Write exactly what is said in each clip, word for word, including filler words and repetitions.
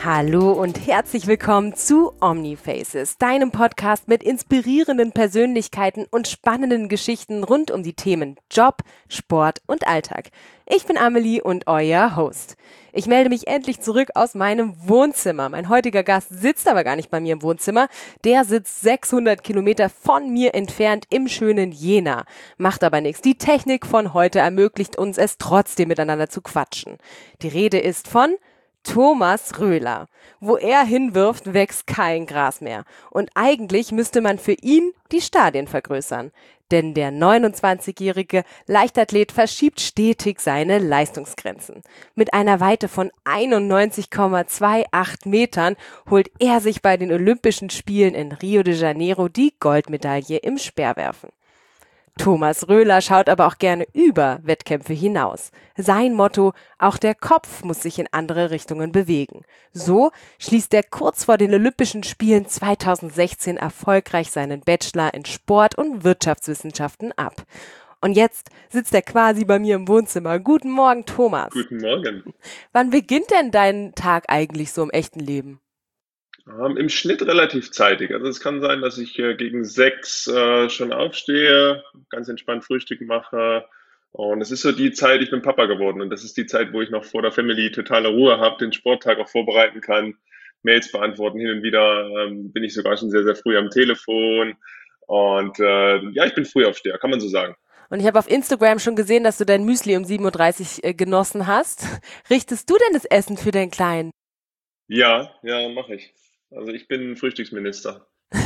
Hallo und herzlich willkommen zu Omnifaces, deinem Podcast mit inspirierenden Persönlichkeiten und spannenden Geschichten rund um die Themen Job, Sport und Alltag. Ich bin Amelie und euer Host. Ich melde mich endlich zurück aus meinem Wohnzimmer. Mein heutiger Gast sitzt aber gar nicht bei mir im Wohnzimmer. Der sitzt sechshundert Kilometer von mir entfernt im schönen Jena. Macht aber nichts. Die Technik von heute ermöglicht uns es trotzdem miteinander zu quatschen. Die Rede ist von Thomas Röhler. Wo er hinwirft, wächst kein Gras mehr. Und eigentlich müsste man für ihn die Stadien vergrößern. Denn der neunundzwanzigjährige Leichtathlet verschiebt stetig seine Leistungsgrenzen. Mit einer Weite von einundneunzig Komma achtundzwanzig Metern holt er sich bei den Olympischen Spielen in Rio de Janeiro die Goldmedaille im Speerwerfen. Thomas Röhler schaut aber auch gerne über Wettkämpfe hinaus. Sein Motto: auch der Kopf muss sich in andere Richtungen bewegen. So schließt er kurz vor den Olympischen Spielen zweitausendsechzehn erfolgreich seinen Bachelor in Sport- und Wirtschaftswissenschaften ab. Und jetzt sitzt er quasi bei mir im Wohnzimmer. Guten Morgen, Thomas. Guten Morgen. Wann beginnt denn dein Tag eigentlich so im echten Leben? Ähm, im Schnitt relativ zeitig. Also es kann sein, dass ich äh, gegen sechs äh, schon aufstehe, ganz entspannt Frühstück mache. Und es ist so die Zeit, ich bin Papa geworden. Und das ist die Zeit, wo ich noch vor der Family totale Ruhe habe, den Sporttag auch vorbereiten kann, Mails beantworten. Hin und wieder ähm, bin ich sogar schon sehr, sehr früh am Telefon. Und äh, ja, ich bin Frühaufsteher, kann man so sagen. Und ich habe auf Instagram schon gesehen, dass du dein Müsli um sieben Uhr dreißig äh, genossen hast. Richtest du denn das Essen für deinen Kleinen? Ja, ja, mache ich. Also ich bin Frühstücksminister.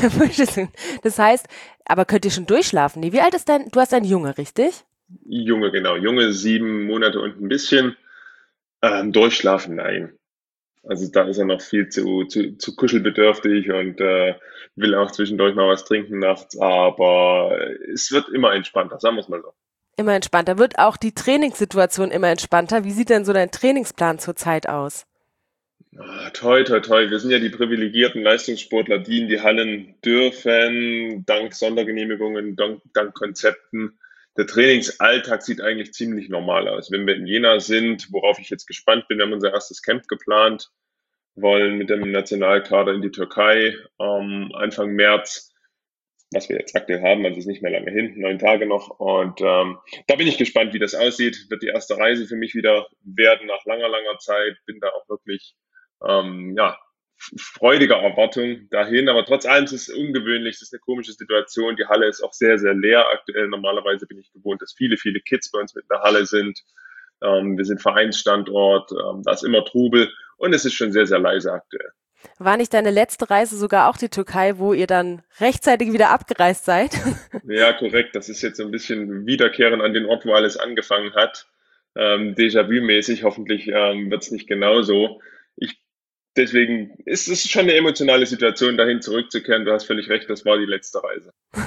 Das heißt, aber könnt ihr schon durchschlafen? Nee, wie alt ist dein, du hast einen Junge, richtig? Junge, genau. Junge, sieben Monate und ein bisschen. Ähm, durchschlafen, nein. Also da ist er noch viel zu, zu, zu kuschelbedürftig und äh, will auch zwischendurch mal was trinken nachts, aber es wird immer entspannter, sagen wir es mal so. Immer entspannter. Wird auch die Trainingssituation immer entspannter? Wie sieht denn so dein Trainingsplan zurzeit aus? Ah, toi, toi, toi. Wir sind ja die privilegierten Leistungssportler, die in die Hallen dürfen, dank Sondergenehmigungen, dank, dank Konzepten. Der Trainingsalltag sieht eigentlich ziemlich normal aus. Wenn wir in Jena sind, worauf ich jetzt gespannt bin, wir haben unser erstes Camp geplant, wollen mit dem Nationalkader in die Türkei ähm, Anfang März, was wir jetzt aktuell haben, also ist nicht mehr lange hin, neun Tage noch. Und ähm, da bin ich gespannt, wie das aussieht. Wird die erste Reise für mich wieder werden nach langer, langer Zeit. Bin da auch wirklich ähm, ja, freudiger Erwartung dahin. Aber trotz allem ist es ungewöhnlich, es ist eine komische Situation. Die Halle ist auch sehr, sehr leer aktuell. Normalerweise bin ich gewohnt, dass viele, viele Kids bei uns mit in der Halle sind. Ähm, wir sind Vereinsstandort, ähm, da ist immer Trubel und es ist schon sehr, sehr leise aktuell. War nicht deine letzte Reise sogar auch die Türkei, wo ihr dann rechtzeitig wieder abgereist seid? Ja, korrekt. Das ist jetzt so ein bisschen Wiederkehren an den Ort, wo alles angefangen hat. Ähm, Déjà-vu-mäßig. Hoffentlich ähm, wird es nicht genauso. Ich, deswegen ist es schon eine emotionale Situation, dahin zurückzukehren. Du hast völlig recht, das war die letzte Reise.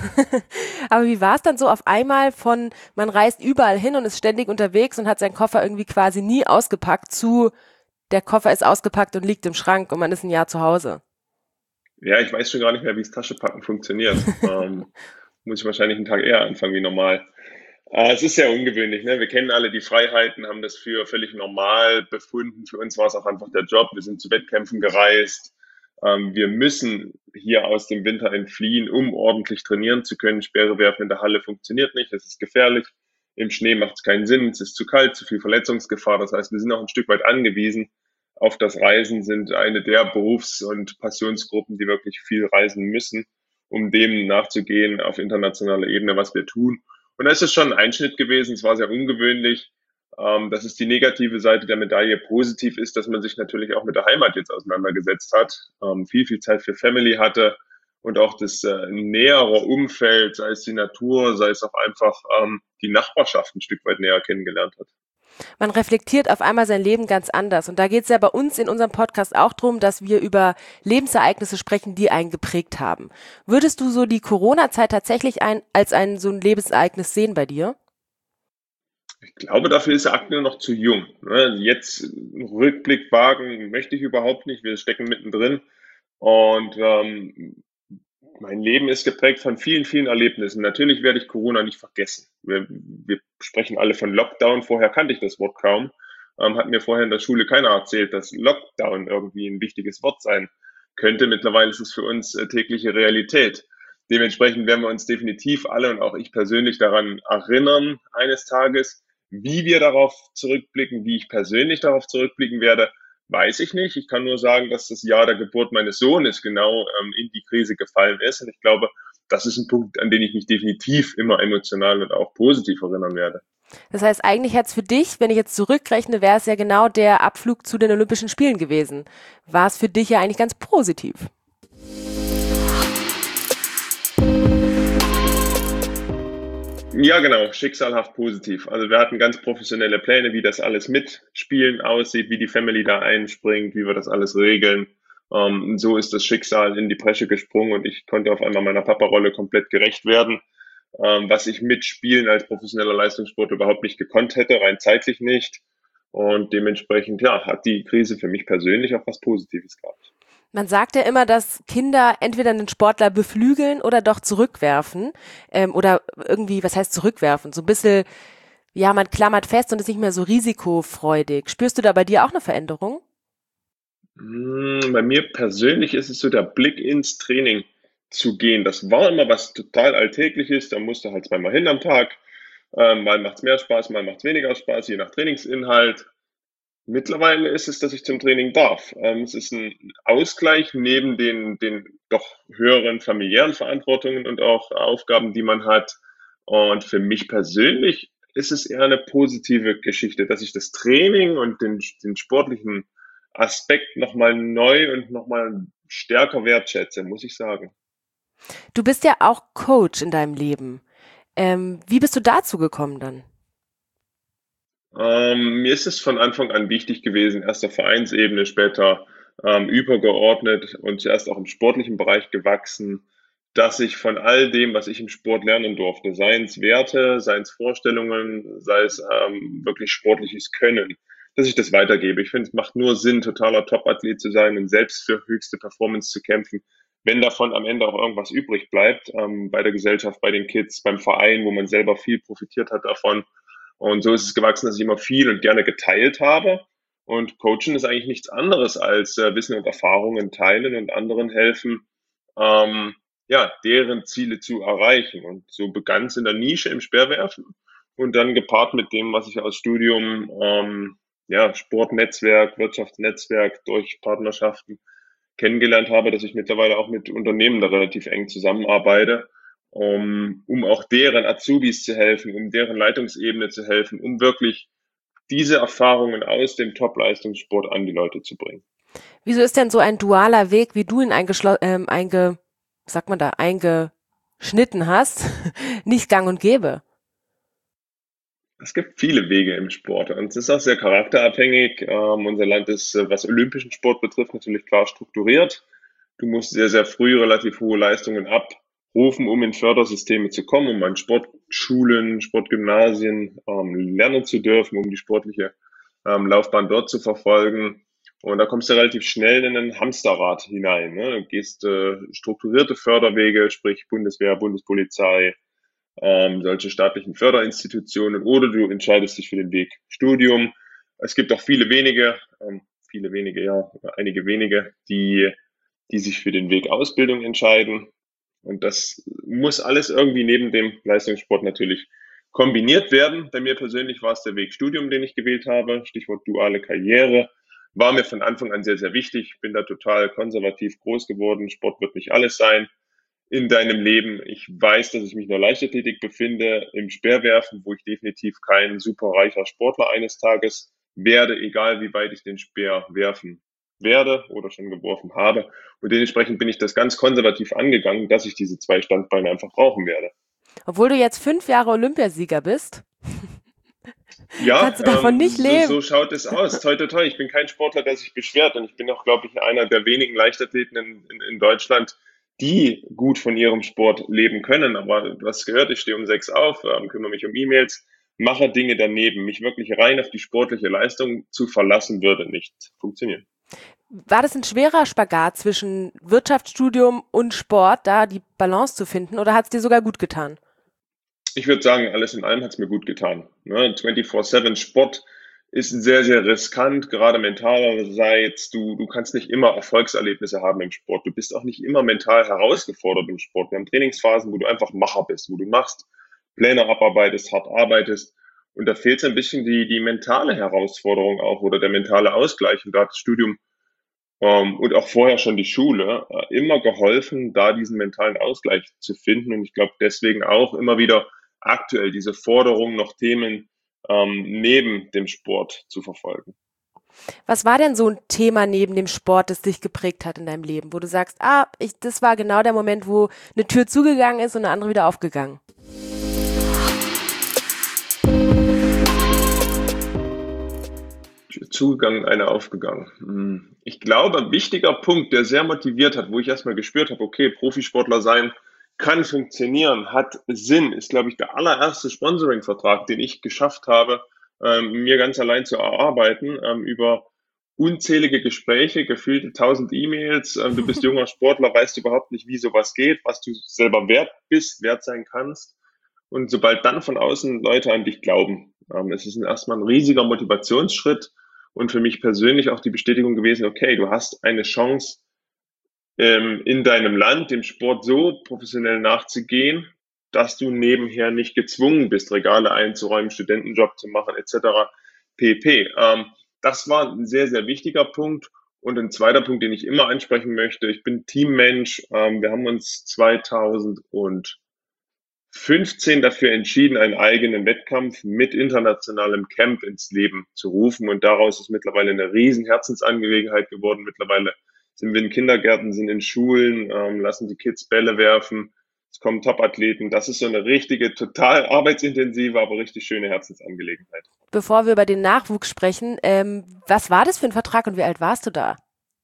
Aber wie war es dann so auf einmal von, man reist überall hin und ist ständig unterwegs und hat seinen Koffer irgendwie quasi nie ausgepackt, zu, der Koffer ist ausgepackt und liegt im Schrank und man ist ein Jahr zu Hause? Ja, ich weiß schon gar nicht mehr, wie das Taschenpacken funktioniert. Ähm, muss ich wahrscheinlich einen Tag eher anfangen wie normal. Äh, es ist sehr ungewöhnlich, ne? Wir kennen alle die Freiheiten, haben das für völlig normal befunden. Für uns war es auch einfach der Job. Wir sind zu Wettkämpfen gereist. Ähm, wir müssen hier aus dem Winter entfliehen, um ordentlich trainieren zu können. Speere werfen in der Halle funktioniert nicht. Es ist gefährlich. Im Schnee macht es keinen Sinn. Es ist zu kalt, zu viel Verletzungsgefahr. Das heißt, wir sind auch ein Stück weit angewiesen auf das Reisen, sind eine der Berufs- und Passionsgruppen, die wirklich viel reisen müssen, um dem nachzugehen auf internationaler Ebene, was wir tun. Und da ist es schon ein Einschnitt gewesen. Es war sehr ungewöhnlich. Ähm, das ist die negative Seite der Medaille. Positiv ist, dass man sich natürlich auch mit der Heimat jetzt auseinandergesetzt hat, ähm, viel, viel Zeit für Family hatte und auch das äh, nähere Umfeld, sei es die Natur, sei es auch einfach ähm, die Nachbarschaft ein Stück weit näher kennengelernt hat. Man reflektiert auf einmal sein Leben ganz anders. Und da geht es ja bei uns in unserem Podcast auch darum, dass wir über Lebensereignisse sprechen, die einen geprägt haben. Würdest du so die Corona-Zeit tatsächlich ein, als ein so ein Lebensereignis sehen bei dir? Ich glaube, dafür ist Akne noch zu jung. Ne? Jetzt einen Rückblick wagen möchte ich überhaupt nicht. Wir stecken mittendrin. Und ähm, mein Leben ist geprägt von vielen, vielen Erlebnissen. Natürlich werde ich Corona nicht vergessen. Wir, wir sprechen alle von Lockdown. Vorher kannte ich das Wort kaum. ähm, hat mir vorher in der Schule keiner erzählt, dass Lockdown irgendwie ein wichtiges Wort sein könnte. Mittlerweile ist es für uns äh, tägliche Realität. Dementsprechend werden wir uns definitiv alle und auch ich persönlich daran erinnern, eines Tages, wie wir darauf zurückblicken, wie ich persönlich darauf zurückblicken werde, weiß ich nicht. Ich kann nur sagen, dass das Jahr der Geburt meines Sohnes genau ähm, in die Krise gefallen ist. Und ich glaube, das ist ein Punkt, an den ich mich definitiv immer emotional und auch positiv erinnern werde. Das heißt, eigentlich hätte es für dich, wenn ich jetzt zurückrechne, wäre es ja genau der Abflug zu den Olympischen Spielen gewesen. War es für dich ja eigentlich ganz positiv. Ja, genau, schicksalhaft positiv. Also wir hatten ganz professionelle Pläne, wie das alles mit Spielen aussieht, wie die Family da einspringt, wie wir das alles regeln. Ähm, und so ist das Schicksal in die Bresche gesprungen und ich konnte auf einmal meiner Papa-Rolle komplett gerecht werden, ähm, was ich mit Spielen als professioneller Leistungssport überhaupt nicht gekonnt hätte, rein zeitlich nicht. Und dementsprechend, ja, hat die Krise für mich persönlich auch was Positives gehabt. Man sagt ja immer, dass Kinder entweder einen Sportler beflügeln oder doch zurückwerfen. Ähm, oder irgendwie, was heißt zurückwerfen? So ein bisschen, ja, man klammert fest und ist nicht mehr so risikofreudig. Spürst du da bei dir auch eine Veränderung? Hm, Bei mir persönlich ist es so der Blick ins Training zu gehen. Das war immer was total Alltägliches. Da musste halt zweimal hin am Tag. Ähm, mal macht's mehr Spaß, mal macht's weniger Spaß, je nach Trainingsinhalt. Mittlerweile ist es, dass ich zum Training darf. Ähm, es ist ein Ausgleich neben den, den doch höheren familiären Verantwortungen und auch Aufgaben, die man hat. Und für mich persönlich ist es eher eine positive Geschichte, dass ich das Training und den, den sportlichen Aspekt nochmal neu und nochmal stärker wertschätze, muss ich sagen. Du bist ja auch Coach in deinem Leben. Ähm, wie bist du dazu gekommen dann? Ähm, mir ist es von Anfang an wichtig gewesen, erst auf Vereinsebene, später ähm, übergeordnet und zuerst auch im sportlichen Bereich gewachsen, dass ich von all dem, was ich im Sport lernen durfte, seien es Werte, seien es Vorstellungen, sei es ähm, wirklich sportliches Können, dass ich das weitergebe. Ich finde, es macht nur Sinn, totaler Top-Athlet zu sein und selbst für höchste Performance zu kämpfen, wenn davon am Ende auch irgendwas übrig bleibt, ähm, bei der Gesellschaft, bei den Kids, beim Verein, wo man selber viel profitiert hat davon. Und so ist es gewachsen, dass ich immer viel und gerne geteilt habe. Und Coaching ist eigentlich nichts anderes als äh, Wissen und Erfahrungen teilen und anderen helfen, ähm, ja, deren Ziele zu erreichen. Und so begann es in der Nische im Speerwerfen und dann gepaart mit dem, was ich aus Studium, ähm, ja, Sportnetzwerk, Wirtschaftsnetzwerk durch Partnerschaften kennengelernt habe, dass ich mittlerweile auch mit Unternehmen da relativ eng zusammenarbeite, um, um auch deren Azubis zu helfen, um deren Leitungsebene zu helfen, um wirklich diese Erfahrungen aus dem Top-Leistungssport an die Leute zu bringen. Wieso ist denn so ein dualer Weg, wie du ihn eingeschlo- ähm, einge, sagt man da, eingeschnitten hast, nicht gang und gäbe? Es gibt viele Wege im Sport und es ist auch sehr charakterabhängig. Ähm, unser Land ist, äh, was olympischen Sport betrifft, natürlich klar strukturiert. Du musst sehr, sehr früh relativ hohe Leistungen abrufen, um in Fördersysteme zu kommen, um an Sportschulen, Sportgymnasien ähm, lernen zu dürfen, um die sportliche ähm, Laufbahn dort zu verfolgen. Und da kommst du relativ schnell in ein Hamsterrad hinein. Ne? Du gehst äh, strukturierte Förderwege, sprich Bundeswehr, Bundespolizei, ähm, solche staatlichen Förderinstitutionen, oder du entscheidest dich für den Weg Studium. Es gibt auch viele wenige, ähm, viele wenige, ja, einige wenige, die, die sich für den Weg Ausbildung entscheiden. Und das muss alles irgendwie neben dem Leistungssport natürlich kombiniert werden. Bei mir persönlich war es der Weg Studium, den ich gewählt habe. Stichwort duale Karriere. War mir von Anfang an sehr, sehr wichtig. Bin da total konservativ groß geworden. Sport wird nicht alles sein in deinem Leben. Ich weiß, dass ich mich in der Leichtathletik befinde, im Speerwerfen, wo ich definitiv kein superreicher Sportler eines Tages werde, egal wie weit ich den Speer werfen werde oder schon geworfen habe. Und dementsprechend bin ich das ganz konservativ angegangen, dass ich diese zwei Standbeine einfach brauchen werde. Obwohl du jetzt fünf Jahre Olympiasieger bist, Ja, kannst du davon ähm, nicht so, so leben. schaut es aus. Toi, toi, toi. Ich bin kein Sportler, der sich beschwert. Und ich bin auch, glaube ich, einer der wenigen Leichtathleten in, in, in Deutschland, die gut von ihrem Sport leben können. Aber du hast gehört, ich stehe um sechs auf, ähm, kümmere mich um E-Mails, mache Dinge daneben. Mich wirklich rein auf die sportliche Leistung zu verlassen, würde nicht funktionieren. War das ein schwerer Spagat zwischen Wirtschaftsstudium und Sport, da die Balance zu finden, oder hat es dir sogar gut getan? Ich würde sagen, alles in allem hat es mir gut getan. Ne? vierundzwanzig sieben Sport ist sehr, sehr riskant, gerade mentalerseits. Du, du kannst nicht immer Erfolgserlebnisse haben im Sport. Du bist auch nicht immer mental herausgefordert im Sport. Wir haben Trainingsphasen, wo du einfach Macher bist, wo du machst, Pläne abarbeitest, hart arbeitest. Und da fehlt so ein bisschen die, die mentale Herausforderung auch oder der mentale Ausgleich. Und da hat das Studium ähm, und auch vorher schon die Schule äh, immer geholfen, da diesen mentalen Ausgleich zu finden. Und ich glaube deswegen auch immer wieder aktuell diese Forderung, noch Themen ähm, neben dem Sport zu verfolgen. Was war denn so ein Thema neben dem Sport, das dich geprägt hat in deinem Leben, wo du sagst, ah, ich, das war genau der Moment, wo eine Tür zugegangen ist und eine andere wieder aufgegangen? Zugegangen, eine aufgegangen. Hm. Ich glaube, ein wichtiger Punkt, der sehr motiviert hat, wo ich erstmal gespürt habe, okay, Profisportler sein kann funktionieren, hat Sinn, ist, glaube ich, der allererste Sponsoring-Vertrag, den ich geschafft habe, ähm, mir ganz allein zu erarbeiten, ähm, über unzählige Gespräche, gefühlte tausend E-Mails. Ähm, du bist junger Sportler, weißt überhaupt nicht, wie sowas geht, was du selber wert bist, wert sein kannst. Und sobald dann von außen Leute an dich glauben, ähm, es ist erstmal ein riesiger Motivationsschritt und für mich persönlich auch die Bestätigung gewesen, okay, du hast eine Chance, ähm, in deinem Land dem Sport so professionell nachzugehen, dass du nebenher nicht gezwungen bist, Regale einzuräumen, Studentenjob zu machen, et cetera pp. Ähm, das war ein sehr, sehr wichtiger Punkt. Und ein zweiter Punkt, den ich immer ansprechen möchte, ich bin Teammensch. Ähm, wir haben uns zweitausendfünfzehn dafür entschieden, einen eigenen Wettkampf mit internationalem Camp ins Leben zu rufen. Und daraus ist mittlerweile eine riesen Herzensangelegenheit geworden. Mittlerweile sind wir in Kindergärten, sind in Schulen, ähm, lassen die Kids Bälle werfen. Es kommen Top-Athleten. Das ist so eine richtige, total arbeitsintensive, aber richtig schöne Herzensangelegenheit. Bevor wir über den Nachwuchs sprechen, ähm, was war das für ein Vertrag und wie alt warst du da,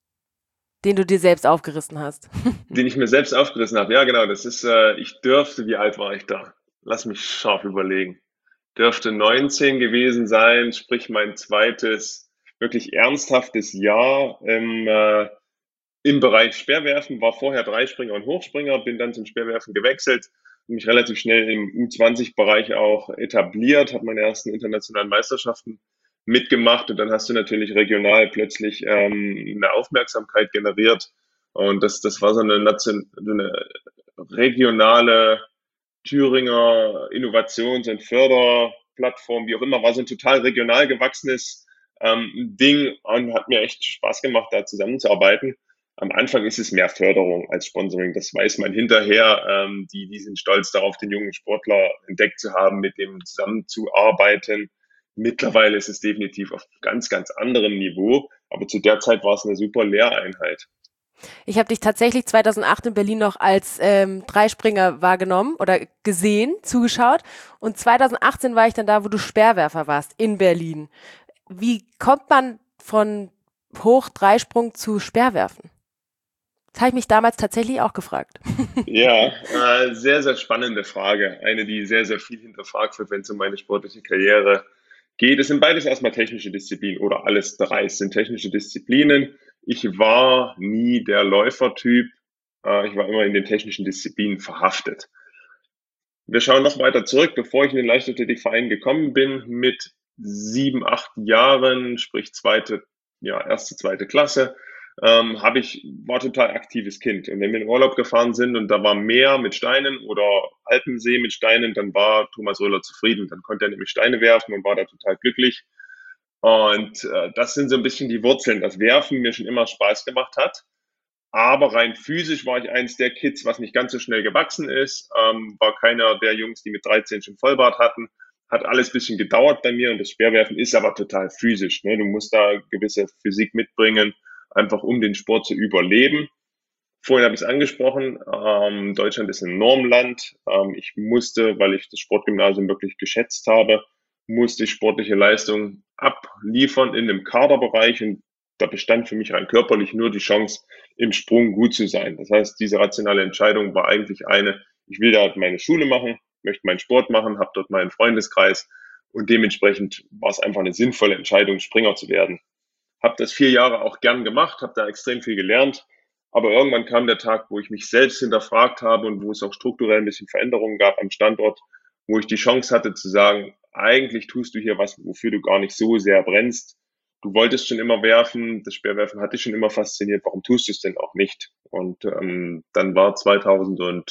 den du dir selbst aufgerissen hast? Den ich mir selbst aufgerissen habe. Ja, genau. Das ist, äh, ich dürfte, wie alt war ich da? Lass mich scharf überlegen. Dürfte neunzehn gewesen sein, sprich mein zweites wirklich ernsthaftes Jahr im, äh, im Bereich Speerwerfen, war vorher Dreispringer und Hochspringer, bin dann zum Speerwerfen gewechselt, mich relativ schnell im U zwanzig-Bereich auch etabliert, habe meine ersten internationalen Meisterschaften mitgemacht und dann hast du natürlich regional plötzlich ähm, eine Aufmerksamkeit generiert und das, das war so eine, Nation, so eine regionale Thüringer Innovations- und Förderplattform, wie auch immer, war so ein total regional gewachsenes ähm, Ding und hat mir echt Spaß gemacht, da zusammenzuarbeiten. Am Anfang ist es mehr Förderung als Sponsoring, das weiß man hinterher. Ähm, die, die sind stolz darauf, den jungen Sportler entdeckt zu haben, mit dem zusammenzuarbeiten. Mittlerweile ist es definitiv auf ganz, ganz anderem Niveau, aber zu der Zeit war es eine super Lehreinheit. Ich habe dich tatsächlich zweitausendacht in Berlin noch als ähm, Dreispringer wahrgenommen oder gesehen, zugeschaut. Und zweitausendachtzehn war ich dann da, wo du Speerwerfer warst, in Berlin. Wie kommt man von Hoch-Dreisprung zu Speerwerfen? Das habe ich mich damals tatsächlich auch gefragt. Ja, äh, sehr, sehr spannende Frage. Eine, die sehr, sehr viel hinterfragt wird, wenn es um meine sportliche Karriere geht. Es sind beides erstmal technische Disziplinen oder alles drei sind technische Disziplinen. Ich war nie der Läufertyp. Äh, ich war immer in den technischen Disziplinen verhaftet. Wir schauen noch weiter zurück, bevor ich in den Leichtathletikverein gekommen bin, mit sieben, acht Jahren, sprich zweite, ja, erste, zweite Klasse, ähm, habe ich, war total aktives Kind. Und wenn wir in Urlaub gefahren sind und da war Meer mit Steinen oder Alpensee mit Steinen, dann war Thomas Röhler zufrieden. Dann konnte er nämlich Steine werfen und war da total glücklich. Und äh, das sind so ein bisschen die Wurzeln, das Werfen mir schon immer Spaß gemacht hat. Aber rein physisch war ich eins der Kids, was nicht ganz so schnell gewachsen ist, ähm, war keiner der Jungs, die mit dreizehn schon Vollbart hatten. Hat alles ein bisschen gedauert bei mir und das Speerwerfen ist aber total physisch. Ne? Du musst da gewisse Physik mitbringen, einfach um den Sport zu überleben. Vorhin habe ich es angesprochen, ähm, Deutschland ist ein Normland. Ähm, ich musste, weil ich das Sportgymnasium wirklich geschätzt habe, musste ich sportliche Leistung abliefern in dem Kaderbereich und da bestand für mich rein körperlich nur die Chance, im Sprung gut zu sein. Das heißt, diese rationale Entscheidung war eigentlich eine, ich will da meine Schule machen, möchte meinen Sport machen, habe dort meinen Freundeskreis und dementsprechend war es einfach eine sinnvolle Entscheidung, Springer zu werden. Habe das vier Jahre auch gern gemacht, habe da extrem viel gelernt, aber irgendwann kam der Tag, wo ich mich selbst hinterfragt habe und wo es auch strukturell ein bisschen Veränderungen gab am Standort wo ich die Chance hatte zu sagen, eigentlich tust du hier was, wofür du gar nicht so sehr brennst. Du wolltest schon immer werfen, das Speerwerfen hat dich schon immer fasziniert, warum tust du es denn auch nicht? Und ähm, dann war zweitausendneun,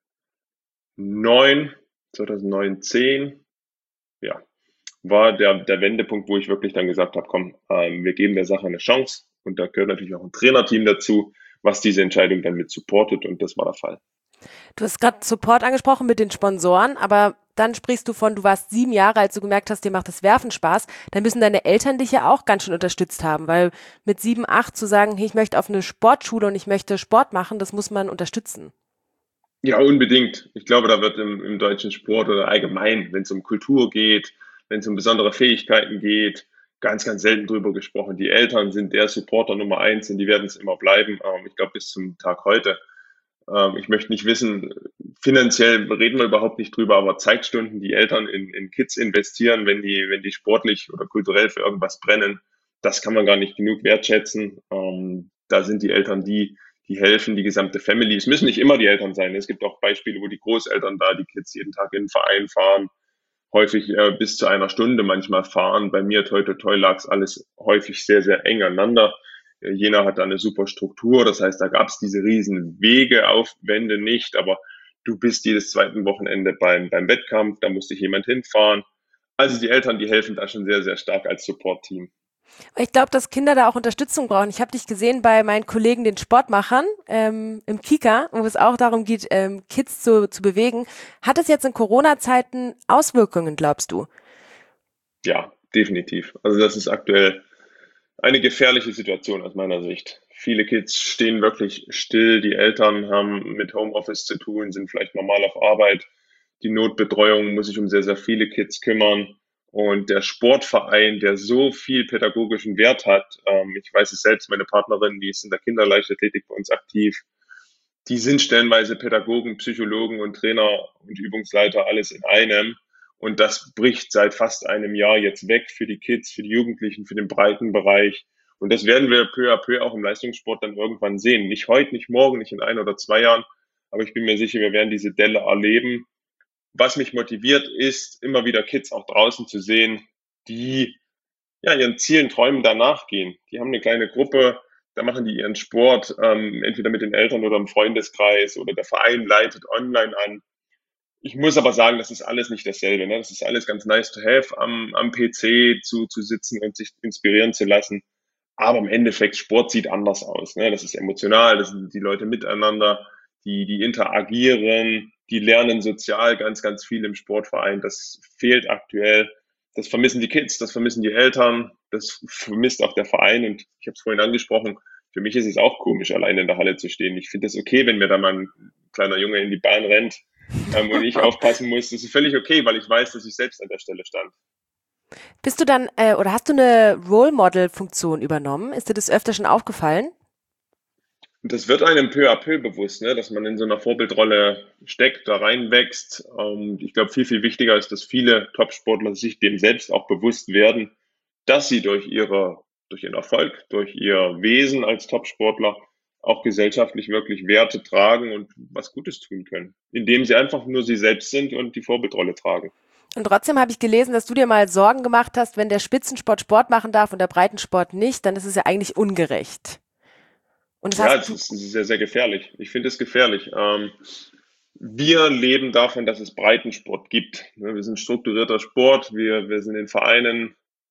zweitausendneun, zehn, ja, war der, der Wendepunkt, wo ich wirklich dann gesagt habe, komm, ähm, wir geben der Sache eine Chance. Und da gehört natürlich auch ein Trainerteam dazu, was diese Entscheidung dann mit supportet. Und das war der Fall. Du hast gerade Support angesprochen mit den Sponsoren, aber dann sprichst du von, du warst sieben Jahre, als du gemerkt hast, dir macht das Werfen Spaß. Dann müssen deine Eltern dich ja auch ganz schön unterstützt haben, weil mit sieben, acht zu sagen, hey, ich möchte auf eine Sportschule und ich möchte Sport machen, das muss man unterstützen. Ja, unbedingt. Ich glaube, da wird im, im deutschen Sport oder allgemein, wenn es um Kultur geht, wenn es um besondere Fähigkeiten geht, ganz, ganz selten drüber gesprochen. Die Eltern sind der Supporter Nummer eins und die werden es immer bleiben. Ähm, ich glaube, bis zum Tag heute. Ähm, ich möchte nicht wissen, finanziell reden wir überhaupt nicht drüber, aber Zeitstunden, die Eltern in, in Kids investieren, wenn die, wenn die sportlich oder kulturell für irgendwas brennen, das kann man gar nicht genug wertschätzen. Ähm, da sind die Eltern die, die helfen, die gesamte Family. Es müssen nicht immer die Eltern sein. Es gibt auch Beispiele, wo die Großeltern da die Kids jeden Tag in den Verein fahren, häufig äh, bis zu einer Stunde manchmal fahren. Bei mir, toi, toi, toi, lag es alles häufig sehr, sehr eng aneinander. Äh, Jena hat da eine super Struktur, das heißt, da gab es diese riesen Wegeaufwände nicht, aber du bist jedes zweiten Wochenende beim, beim Wettkampf, da musste ich jemand hinfahren. Also die Eltern, die helfen da schon sehr, sehr stark als Support-Team. Ich glaube, dass Kinder da auch Unterstützung brauchen. Ich habe dich gesehen bei meinen Kollegen, den Sportmachern, ähm, im Kika, wo es auch darum geht, ähm, Kids zu, zu bewegen. Hat es jetzt in Corona-Zeiten Auswirkungen, glaubst du? Ja, definitiv. Also das ist aktuell eine gefährliche Situation aus meiner Sicht. Viele Kids stehen wirklich still, die Eltern haben mit Homeoffice zu tun, sind vielleicht normal auf Arbeit. Die Notbetreuung muss sich um sehr, sehr viele Kids kümmern. Und der Sportverein, der so viel pädagogischen Wert hat, ähm, ich weiß es selbst, meine Partnerin, die ist in der Kinderleichtathletik bei uns aktiv, die sind stellenweise Pädagogen, Psychologen und Trainer und Übungsleiter alles in einem. Und das bricht seit fast einem Jahr jetzt weg für die Kids, für die Jugendlichen, für den breiten Bereich. Und das werden wir peu à peu auch im Leistungssport dann irgendwann sehen. Nicht heute, nicht morgen, nicht in ein oder zwei Jahren. Aber ich bin mir sicher, wir werden diese Delle erleben. Was mich motiviert, ist, immer wieder Kids auch draußen zu sehen, die ja ihren Zielen, Träumen danach gehen. Die haben eine kleine Gruppe, da machen die ihren Sport, ähm, entweder mit den Eltern oder im Freundeskreis oder der Verein leitet online an. Ich muss aber sagen, das ist alles nicht dasselbe. Ne? Das ist alles ganz nice to have, am, am P C zu, zu sitzen und sich inspirieren zu lassen. Aber im Endeffekt, Sport sieht anders aus. Ne? Das ist emotional, das sind die Leute miteinander, die, die interagieren, die lernen sozial ganz, ganz viel im Sportverein. Das fehlt aktuell. Das vermissen die Kids, das vermissen die Eltern, das vermisst auch der Verein. Und ich habe es vorhin angesprochen, für mich ist es auch komisch, allein in der Halle zu stehen. Ich finde es okay, wenn mir da mal ein kleiner Junge in die Bahn rennt ähm, und ich aufpassen muss. Das ist völlig okay, weil ich weiß, dass ich selbst an der Stelle stand. Bist du dann, äh, oder hast du eine Role Model-Funktion übernommen? Ist dir das öfter schon aufgefallen? Und das wird einem peu à peu bewusst, ne, dass man in so einer Vorbildrolle steckt, da reinwächst. Und ich glaube, viel, viel wichtiger ist, dass viele Topsportler sich dem selbst auch bewusst werden, dass sie durch ihre, durch ihren Erfolg, durch ihr Wesen als Topsportler auch gesellschaftlich wirklich Werte tragen und was Gutes tun können, indem sie einfach nur sie selbst sind und die Vorbildrolle tragen. Und trotzdem habe ich gelesen, dass du dir mal Sorgen gemacht hast, wenn der Spitzensport Sport machen darf und der Breitensport nicht, dann ist es ja eigentlich ungerecht. Und das Ja, hast es du, ist, es ist sehr, sehr gefährlich. Ich finde es gefährlich. Ähm, wir leben davon, dass es Breitensport gibt. Ne, wir sind strukturierter Sport, wir, wir sind in Vereinen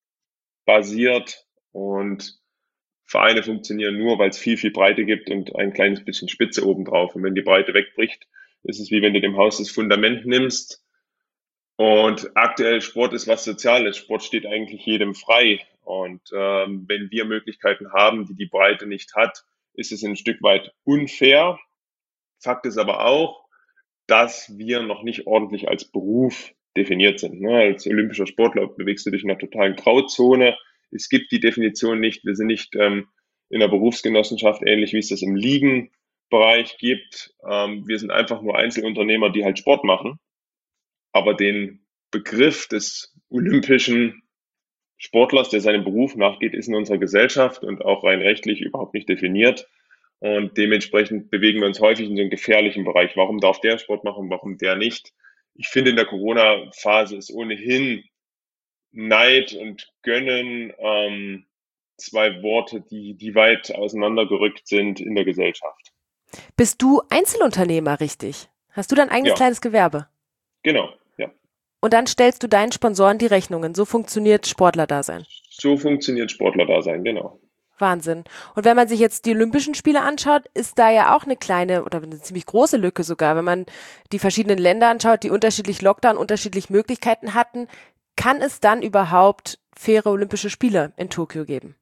basiert und Vereine funktionieren nur, weil es viel, viel Breite gibt und ein kleines bisschen Spitze obendrauf. Und wenn die Breite wegbricht, ist es wie wenn du dem Haus das Fundament nimmst. Und aktuell Sport ist was Soziales. Sport steht eigentlich jedem frei. Und ähm, wenn wir Möglichkeiten haben, die die Breite nicht hat, ist es ein Stück weit unfair. Fakt ist aber auch, dass wir noch nicht ordentlich als Beruf definiert sind. Ne? Als olympischer Sportler bewegst du dich in einer totalen Grauzone. Es gibt die Definition nicht. Wir sind nicht ähm, in der Berufsgenossenschaft, ähnlich wie es das im Ligenbereich gibt. Ähm, wir sind einfach nur Einzelunternehmer, die halt Sport machen. Aber den Begriff des olympischen Sportlers, der seinem Beruf nachgeht, ist in unserer Gesellschaft und auch rein rechtlich überhaupt nicht definiert. Und dementsprechend bewegen wir uns häufig in so einem gefährlichen Bereich. Warum darf der Sport machen, warum der nicht? ich finde, in der Corona-Phase ist ohnehin Neid und Gönnen ähm, zwei Worte, die, die weit auseinandergerückt sind in der Gesellschaft. Bist du Einzelunternehmer, richtig? Hast du dein eigenes Ja, kleines Gewerbe? genau, ja. Und dann stellst du deinen Sponsoren die Rechnungen. So funktioniert Sportlerdasein. So funktioniert Sportlerdasein, genau. Wahnsinn. Und wenn man sich jetzt die Olympischen Spiele anschaut, ist da ja auch eine kleine oder eine ziemlich große Lücke sogar. Wenn man die verschiedenen Länder anschaut, die unterschiedlich Lockdown, unterschiedlich Möglichkeiten hatten, kann es dann überhaupt faire Olympische Spiele in Tokio geben?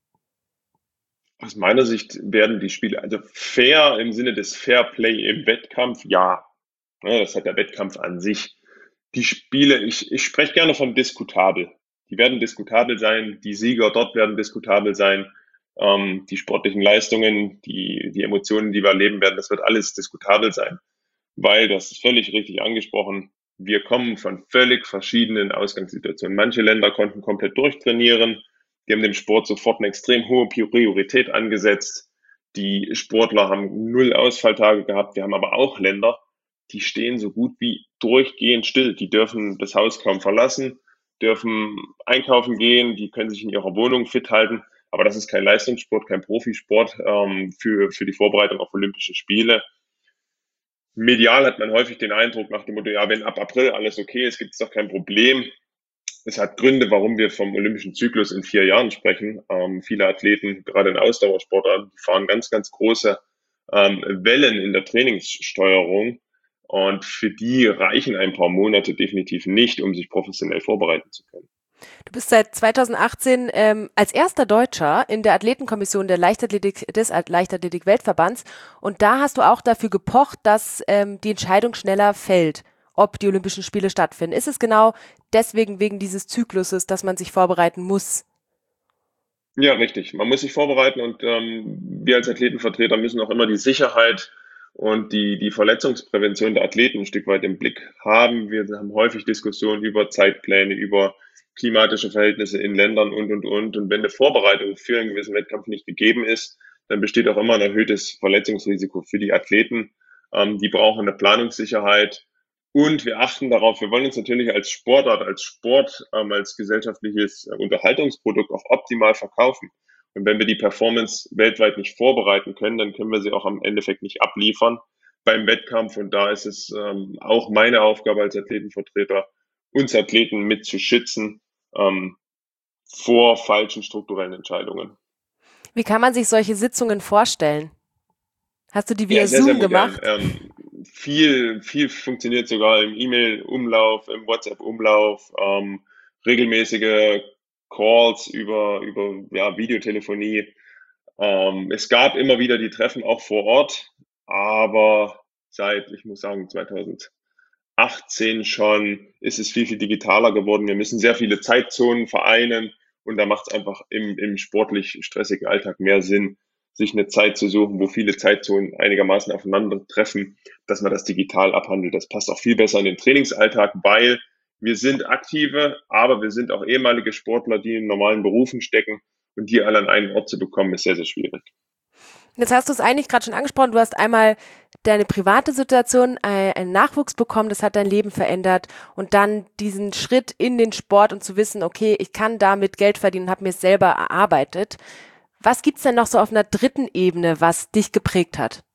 Aus meiner Sicht werden die Spiele, also fair im Sinne des Fair Play im Wettkampf, ja. Ja, das hat der Wettkampf an sich. Die Spiele, ich, ich spreche gerne von diskutabel. Die werden diskutabel sein, die Sieger dort werden diskutabel sein, ähm, die sportlichen Leistungen, die, die Emotionen, die wir erleben werden, das wird alles diskutabel sein. Weil, das ist völlig richtig angesprochen, wir kommen von völlig verschiedenen Ausgangssituationen. Manche Länder konnten komplett durchtrainieren, die haben dem Sport sofort eine extrem hohe Priorität angesetzt. Die Sportler haben null Ausfalltage gehabt. Wir haben aber auch Länder, die stehen so gut wie durchgehend still. Die dürfen das Haus kaum verlassen, dürfen einkaufen gehen, die können sich in ihrer Wohnung fit halten. Aber das ist kein Leistungssport, kein Profisport ähm, für, für die Vorbereitung auf Olympische Spiele. Medial hat man häufig den Eindruck nach dem Motto, ja, wenn ab April alles okay ist, gibt es doch kein Problem. Es hat Gründe, warum wir vom olympischen Zyklus in vier Jahren sprechen. Ähm, viele Athleten, gerade in Ausdauersportarten, die fahren ganz, ganz große ähm, Wellen in der Trainingssteuerung. Und für die reichen ein paar Monate definitiv nicht, um sich professionell vorbereiten zu können. Du bist seit zweitausendachtzehn ähm, als erster Deutscher in der Athletenkommission der Leichtathletik des Leichtathletik-Weltverbands und da hast du auch dafür gepocht, dass ähm, die Entscheidung schneller fällt, ob die Olympischen Spiele stattfinden. Ist es genau deswegen, wegen dieses Zykluses, dass man sich vorbereiten muss? Ja, richtig. Man muss sich vorbereiten und ähm, wir als Athletenvertreter müssen auch immer die Sicherheit und die, die Verletzungsprävention der Athleten ein Stück weit im Blick haben. Wir haben häufig Diskussionen über Zeitpläne, über klimatische Verhältnisse in Ländern und, und, und. Und wenn eine Vorbereitung für einen gewissen Wettkampf nicht gegeben ist, dann besteht auch immer ein erhöhtes Verletzungsrisiko für die Athleten. Ähm, die brauchen eine Planungssicherheit. Und wir achten darauf, wir wollen uns natürlich als Sportart, als Sport, ähm, als gesellschaftliches äh, Unterhaltungsprodukt auch optimal verkaufen. Und wenn wir die Performance weltweit nicht vorbereiten können, dann können wir sie auch am Endeffekt nicht abliefern beim Wettkampf. Und da ist es ähm, auch meine Aufgabe als Athletenvertreter, uns Athleten mit zu schützen ähm, vor falschen strukturellen Entscheidungen. Wie kann man sich solche Sitzungen vorstellen? Hast du die via Ja, sehr, Zoom sehr modern. gemacht? Ähm, viel, viel funktioniert sogar im E-Mail-Umlauf, im WhatsApp-Umlauf, ähm, regelmäßige Calls über, über ja, Videotelefonie. Ähm, es gab immer wieder die Treffen auch vor Ort, aber seit, ich muss sagen, zweitausendachtzehn schon ist es viel, viel digitaler geworden. Wir müssen sehr viele Zeitzonen vereinen und da macht es einfach im, im sportlich stressigen Alltag mehr Sinn, sich eine Zeit zu suchen, wo viele Zeitzonen einigermaßen aufeinandertreffen, dass man das digital abhandelt. Das passt auch viel besser in den Trainingsalltag, weil wir sind Aktive, aber wir sind auch ehemalige Sportler, die in normalen Berufen stecken und die alle an einen Ort zu bekommen, ist sehr, sehr schwierig. Jetzt hast du es eigentlich gerade schon angesprochen, du hast einmal deine private Situation, einen Nachwuchs bekommen, das hat dein Leben verändert und dann diesen Schritt in den Sport und zu wissen, okay, ich kann damit Geld verdienen und habe mir es selber erarbeitet. Was gibt's denn noch so auf einer dritten Ebene, was dich geprägt hat?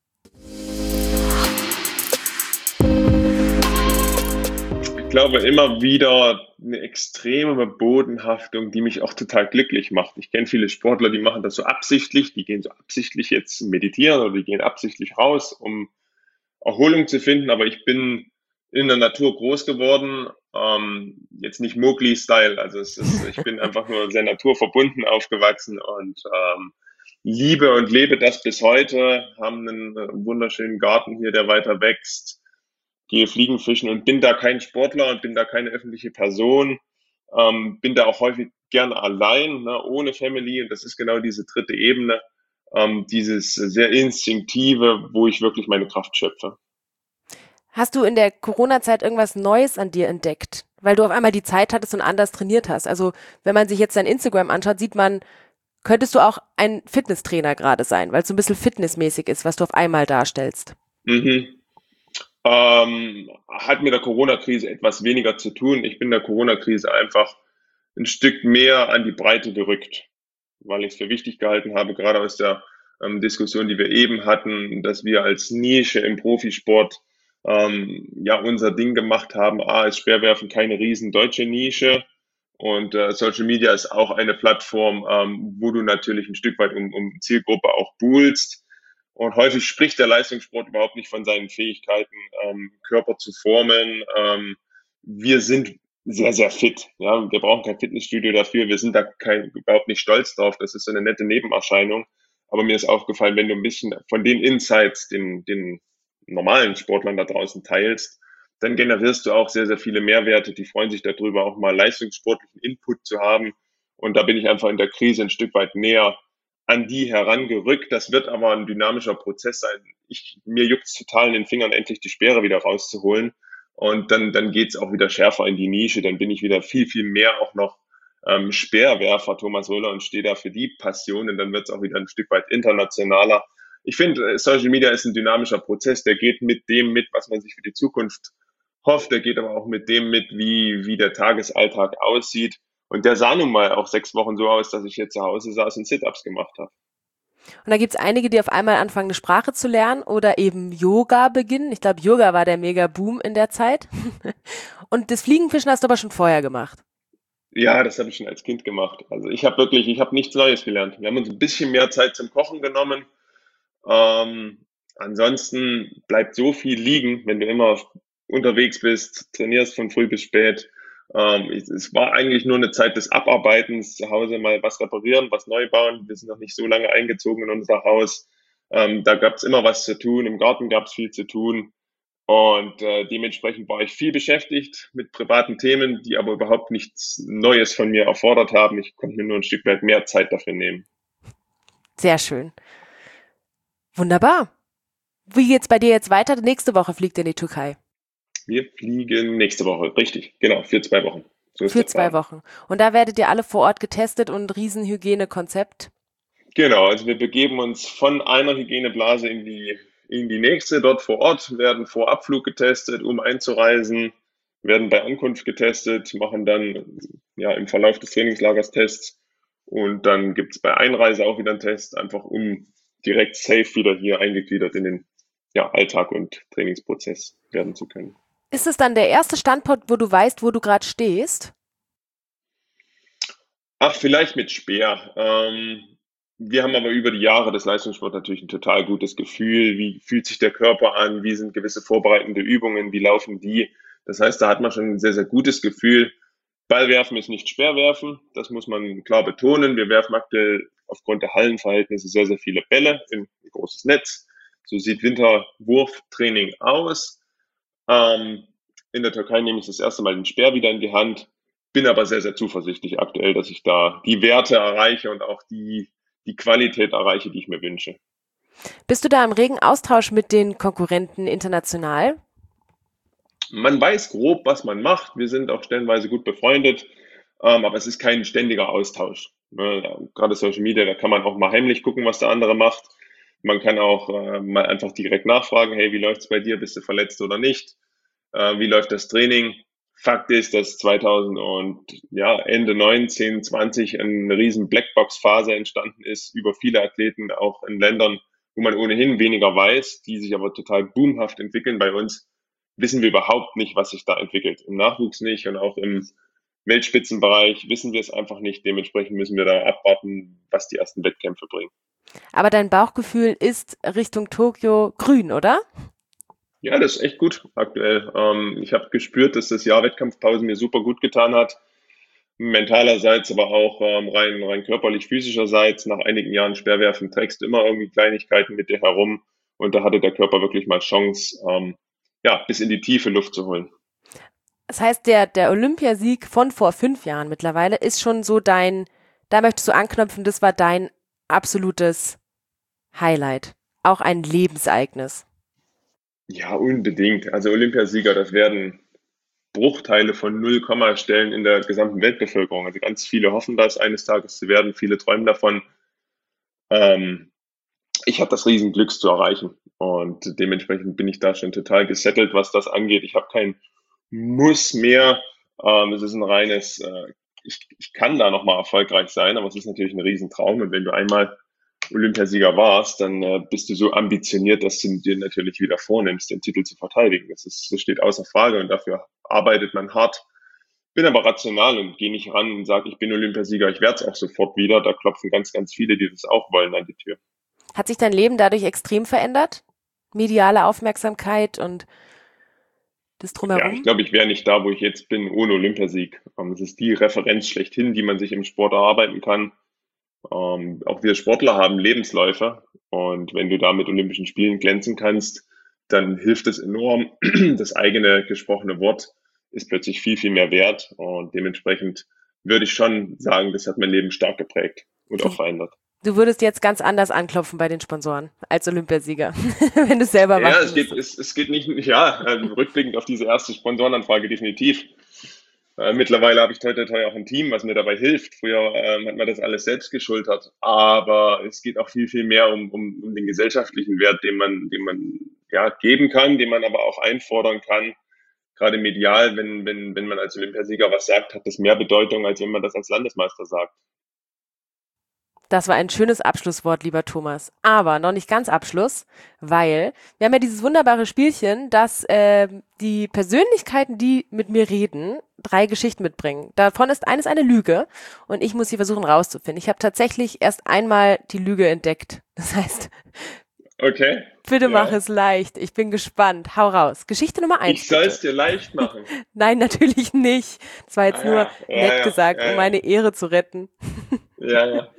Ich glaube immer wieder eine extreme Bodenhaftung, die mich auch total glücklich macht. Ich kenne viele Sportler, die machen das so absichtlich, die gehen so absichtlich jetzt meditieren oder die gehen absichtlich raus, um Erholung zu finden. Aber ich bin in der Natur groß geworden, ähm, jetzt nicht Mowgli-Style, also es ist, ich bin einfach nur sehr naturverbunden aufgewachsen und ähm, liebe und lebe das bis heute, haben einen wunderschönen Garten hier, der weiter wächst, gehe Fliegenfischen und bin da kein Sportler und bin da keine öffentliche Person, ähm, bin da auch häufig gerne allein, ne, ohne Family und das ist genau diese dritte Ebene, ähm, dieses sehr instinktive, wo ich wirklich meine Kraft schöpfe. Hast du in der Corona-Zeit irgendwas Neues an dir entdeckt? Weil du auf einmal die Zeit hattest und anders trainiert hast. Also wenn man sich jetzt dein Instagram anschaut, sieht man, könntest du auch ein Fitnesstrainer gerade sein, weil es so ein bisschen fitnessmäßig ist, was du auf einmal darstellst. Mhm. Ähm, hat mit der Corona-Krise etwas weniger zu tun. Ich bin in der Corona-Krise einfach ein Stück mehr an die Breite gerückt, weil ich es für wichtig gehalten habe, gerade aus der ähm, Diskussion, die wir eben hatten, dass wir als Nische im Profisport ähm, ja unser Ding gemacht haben. A, ist Speerwerfen keine riesen deutsche Nische und äh, Social Media ist auch eine Plattform, ähm, wo du natürlich ein Stück weit um, um Zielgruppe auch buhlst. Und häufig spricht der Leistungssport überhaupt nicht von seinen Fähigkeiten, ähm, Körper zu formen. Ähm, wir sind sehr, sehr fit. Ja, wir brauchen kein Fitnessstudio dafür. Wir sind da kein, überhaupt nicht stolz drauf. Das ist so eine nette Nebenerscheinung. Aber mir ist aufgefallen, wenn du ein bisschen von den Insights den, den normalen Sportlern da draußen teilst, dann generierst du auch sehr, sehr viele Mehrwerte. Die freuen sich darüber, auch mal leistungssportlichen Input zu haben. Und da bin ich einfach in der Krise ein Stück weit näher an die herangerückt. Das wird aber ein dynamischer Prozess sein. Ich, mir juckt es total in den Fingern, endlich die Speere wieder rauszuholen. Und dann, dann geht's auch wieder schärfer in die Nische. Dann bin ich wieder viel, viel mehr auch noch ähm, Speerwerfer Thomas Röhler und stehe da für die Passion. Und dann wird's auch wieder ein Stück weit internationaler. Ich finde, Social Media ist ein dynamischer Prozess. Der geht mit dem mit, was man sich für die Zukunft hofft. Der geht aber auch mit dem mit, wie, wie der Tagesalltag aussieht. Und der sah nun mal auch sechs Wochen so aus, dass ich jetzt zu Hause saß und Sit-Ups gemacht habe. Und da gibt's einige, die auf einmal anfangen, eine Sprache zu lernen oder eben Yoga beginnen. Ich glaube, Yoga war der Mega-Boom in der Zeit. Und das Fliegenfischen hast du aber schon vorher gemacht. Ja, das habe ich schon als Kind gemacht. Also ich habe wirklich, ich habe nichts Neues gelernt. Wir haben uns ein bisschen mehr Zeit zum Kochen genommen. Ähm, ansonsten bleibt so viel liegen, wenn du immer unterwegs bist, trainierst von früh bis spät. Ähm, es, es war eigentlich nur eine Zeit des Abarbeitens, zu Hause mal was reparieren, was neu bauen. Wir sind noch nicht so lange eingezogen in unser Haus. Ähm, da gab es immer was zu tun, im Garten gab es viel zu tun. Und äh, dementsprechend war ich viel beschäftigt mit privaten Themen, die aber überhaupt nichts Neues von mir erfordert haben. Ich konnte mir nur ein Stück weit mehr Zeit dafür nehmen. Sehr schön. Wunderbar. Wie geht's bei dir jetzt weiter? Nächste Woche fliegt ihr in die Türkei. Wir fliegen nächste Woche, richtig, genau, für zwei Wochen. So ist Für der zwei Plan. Wochen. Und da werdet ihr alle vor Ort getestet und Riesenhygienekonzept. Genau, also wir begeben uns von einer Hygieneblase in die, in die nächste. Dort vor Ort werden vor Abflug getestet, um einzureisen, werden bei Ankunft getestet, machen dann ja im Verlauf des Trainingslagers Tests und dann gibt es bei Einreise auch wieder einen Test, einfach um direkt safe wieder hier eingegliedert in den ja, Alltag und Trainingsprozess werden zu können. Ist es dann der erste Standpunkt, wo du weißt, wo du gerade stehst? Ach, vielleicht mit Speer. Ähm, wir haben aber über die Jahre des Leistungssports natürlich ein total gutes Gefühl. Wie fühlt sich der Körper an? Wie sind gewisse vorbereitende Übungen? Wie laufen die? Das heißt, da hat man schon ein sehr, sehr gutes Gefühl. Ballwerfen ist nicht Speerwerfen. Das muss man klar betonen. Wir werfen aktuell aufgrund der Hallenverhältnisse sehr, sehr viele Bälle in ein großes Netz. So sieht Winterwurftraining aus. Ähm, in der Türkei nehme ich das erste Mal den Speer wieder in die Hand, bin aber sehr, sehr zuversichtlich aktuell, dass ich da die Werte erreiche und auch die, die Qualität erreiche, die ich mir wünsche. Bist du da im regen Austausch mit den Konkurrenten international? Man weiß grob, was man macht. Wir sind auch stellenweise gut befreundet, ähm, aber es ist kein ständiger Austausch. Ne? Ja, gerade Social Media, da kann man auch mal heimlich gucken, was der andere macht. Man kann auch äh, mal einfach direkt nachfragen, hey, wie läuft's bei dir? Bist du verletzt oder nicht? Äh, wie läuft das Training? Fakt ist, dass zweitausend und ja, Ende neunzehn, zwanzig eine riesen Blackbox-Phase entstanden ist über viele Athleten, auch in Ländern, wo man ohnehin weniger weiß, die sich aber total boomhaft entwickeln. Bei uns wissen wir überhaupt nicht, was sich da entwickelt. Im Nachwuchs nicht und auch im Weltspitzenbereich wissen wir es einfach nicht. Dementsprechend müssen wir da abwarten, was die ersten Wettkämpfe bringen. Aber dein Bauchgefühl ist Richtung Tokio grün, oder? Ja, das ist echt gut aktuell. Ähm, ich habe gespürt, dass das Jahr Wettkampfpause mir super gut getan hat. Mentalerseits, aber auch ähm, rein, rein körperlich, physischerseits. Nach einigen Jahren Speerwerfen trägst du immer irgendwie Kleinigkeiten mit dir herum. Und da hatte der Körper wirklich mal Chance, ähm, ja, bis in die tiefe Luft zu holen. Das heißt, der, der Olympiasieg von vor fünf Jahren mittlerweile ist schon so dein, da möchtest du anknüpfen, das war dein absolutes Highlight. Auch ein Lebensereignis. Ja, unbedingt. Also Olympiasieger, das werden Bruchteile von null Stellen in der gesamten Weltbevölkerung. Also ganz viele hoffen das eines Tages zu werden, viele träumen davon. Ähm, ich habe das Riesenglück zu erreichen. Und dementsprechend bin ich da schon total gesettelt, was das angeht. Ich habe kein Muss mehr. Ähm, es ist ein reines, äh, ich, ich kann da nochmal erfolgreich sein, aber es ist natürlich ein Riesentraum. Und wenn du einmal Olympiasieger warst, dann äh, bist du so ambitioniert, dass du dir natürlich wieder vornimmst, den Titel zu verteidigen. Das ist, das steht außer Frage und dafür arbeitet man hart. Bin aber rational und gehe nicht ran und sage, ich bin Olympiasieger, ich werde es auch sofort wieder. Da klopfen ganz, ganz viele, die das auch wollen, an die Tür. Hat sich dein Leben dadurch extrem verändert? Mediale Aufmerksamkeit und das Ja, ich Drumherum? glaube, ich wäre nicht da, wo ich jetzt bin, ohne Olympiasieg. Ähm, Es ist die Referenz schlechthin, die man sich im Sport erarbeiten kann. Ähm, auch wir Sportler haben Lebensläufe und wenn du da mit Olympischen Spielen glänzen kannst, dann hilft es enorm. Das eigene gesprochene Wort ist plötzlich viel, viel mehr wert und dementsprechend würde ich schon sagen, das hat mein Leben stark geprägt und Du, auch verändert. du würdest jetzt ganz anders anklopfen bei den Sponsoren als Olympiasieger, wenn du es selber Ja, machen es geht, müsstest. es, es geht nicht, ja, äh, rückblickend auf diese erste Sponsorenanfrage definitiv. Äh, mittlerweile habe ich toi toi toi auch ein Team, was mir dabei hilft. Früher ähm, hat man das alles selbst geschultert, aber es geht auch viel, viel mehr um, um, um den gesellschaftlichen Wert, den man, den man ja geben kann, den man aber auch einfordern kann. Gerade medial, wenn, wenn, wenn man als Olympiasieger was sagt, hat das mehr Bedeutung, als wenn man das als Landesmeister sagt. Das war ein schönes Abschlusswort, lieber Thomas. Aber noch nicht ganz Abschluss, weil wir haben ja dieses wunderbare Spielchen, dass äh, die Persönlichkeiten, die mit mir reden, drei Geschichten mitbringen. Davon ist eines eine Lüge und ich muss sie versuchen rauszufinden. Ich habe tatsächlich erst einmal die Lüge entdeckt. Das heißt, Okay, bitte mach ja. es leicht. Ich bin gespannt. Hau raus. Geschichte Nummer eins, Ich soll bitte. es dir leicht machen. Nein, natürlich nicht. Das war Ah jetzt nur ja, ja, nett ja, gesagt, ja, um ja, meine Ehre zu retten. ja, ja.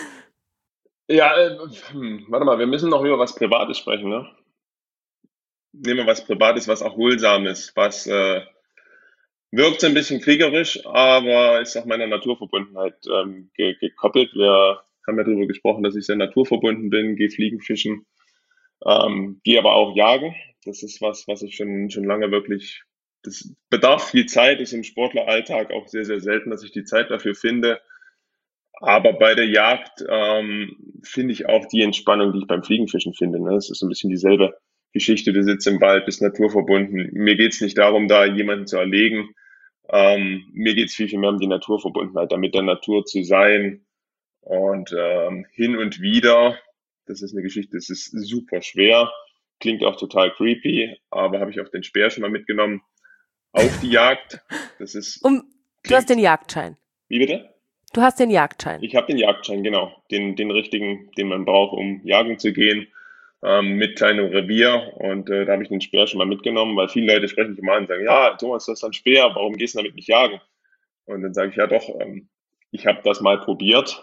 Ja, äh, hm, warte mal, wir müssen noch über was Privates sprechen, ne? Nehmen wir was Privates, was Erholsames, was äh, wirkt so ein bisschen kriegerisch, aber ist auch meiner Naturverbundenheit ähm, ge gekoppelt. Wir haben ja darüber gesprochen, dass ich sehr naturverbunden bin, gehe fliegen, fischen, ähm, gehe aber auch jagen. Das ist was, was ich schon, schon lange wirklich, das bedarf viel Zeit, ist im Sportleralltag auch sehr, sehr selten, dass ich die Zeit dafür finde. Aber bei der Jagd ähm, finde ich auch die Entspannung, die ich beim Fliegenfischen finde. Ne? Es ist so ein bisschen dieselbe Geschichte. Du sitzt im Wald, bist naturverbunden. Mir geht's nicht darum, da jemanden zu erlegen. Ähm, mir geht's viel, viel mehr um die Naturverbundenheit, da mit der Natur zu sein. Und ähm, hin und wieder, das ist eine Geschichte, das ist super schwer, klingt auch total creepy, aber habe ich auch den Speer schon mal mitgenommen auf die Jagd. Das ist, Um, du hast klingt, den Jagdschein. wie bitte? Du hast den Jagdschein. Ich habe den Jagdschein, genau. Den, den richtigen, den man braucht, um jagen zu gehen, ähm, mit kleinem Revier. Und äh, da habe ich den Speer schon mal mitgenommen, weil viele Leute sprechen mich immer an und sagen, ja, Thomas, das ist ein Speer, warum gehst du damit nicht jagen? Und dann sage ich, ja doch, ähm, ich habe das mal probiert,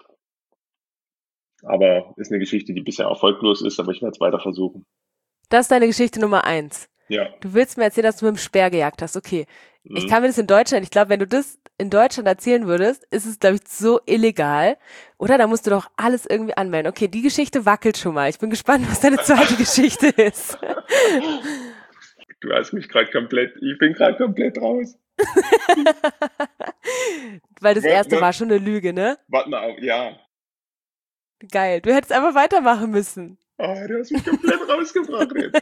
aber ist eine Geschichte, die bisher erfolglos ist, aber ich werde es weiter versuchen. Das ist deine Geschichte Nummer eins. Ja. Du willst mir erzählen, dass du mit dem Speer gejagt hast. Okay. Ich Mhm. kann mir das in Deutschland, ich glaube, wenn du das in Deutschland erzählen würdest, ist es, glaube ich, so illegal. Oder da musst du doch alles irgendwie anmelden. Okay, die Geschichte wackelt schon mal. Ich bin gespannt, was deine zweite Geschichte ist. Du hast mich gerade komplett, ich bin gerade komplett raus. Weil das Warte erste mal, war schon eine Lüge, ne? warte mal auf, ja. Geil. Du hättest einfach weitermachen müssen. Oh, du hast mich komplett rausgebracht jetzt.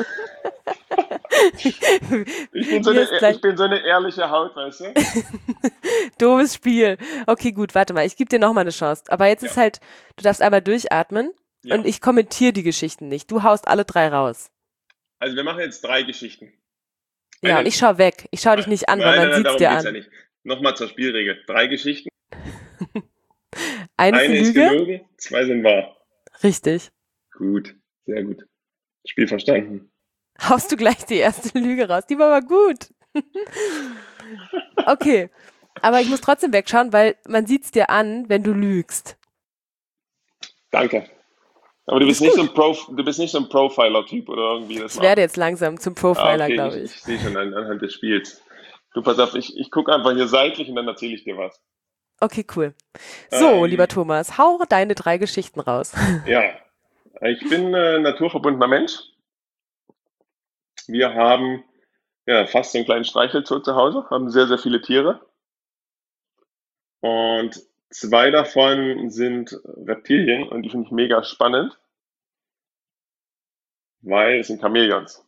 Ich bin so Mir eine, ist gleich ich bin so eine ehrliche Haut, weißt du? doofes Spiel. Okay, gut, warte mal. Ich gebe dir nochmal eine Chance. Aber jetzt Ja, ist halt, du darfst einmal durchatmen und ja. ich kommentiere die Geschichten nicht. Du haust alle drei raus. Also wir machen jetzt drei Geschichten. Ja, und Eine, ich schau weg. Ich schau dich nicht an, weil nein, nein, man nein, sieht's darum dir geht's ja an. nicht. Nochmal zur Spielregel. Drei Geschichten. Eine ist Eine eine ist Lüge? gelogen, zwei sind wahr. Richtig. Gut, sehr gut. Spiel verstanden. Haust du gleich die erste Lüge raus. Die war aber gut. Okay. Aber ich muss trotzdem wegschauen, weil man sieht's dir an, wenn du lügst. Danke. Aber du Das bist ist nicht so gut. ein Prof, du bist nicht so ein Profiler-Typ oder irgendwie das Ich werde mal. jetzt langsam zum Ah, Profiler, okay, glaube ich, ich. ich sehe schon an, anhand des Spiels. Du pass auf, ich, ich gucke einfach hier seitlich und dann erzähle ich dir was. Okay, cool. So, lieber Ähm, Thomas, hau deine drei Geschichten raus. ja, ich bin äh, naturverbundener Mensch. Wir haben ja fast so einen kleinen Streichelzoo zu Hause, haben sehr, sehr viele Tiere. Und zwei davon sind Reptilien und die finde ich mega spannend. weil es sind Chamäleons.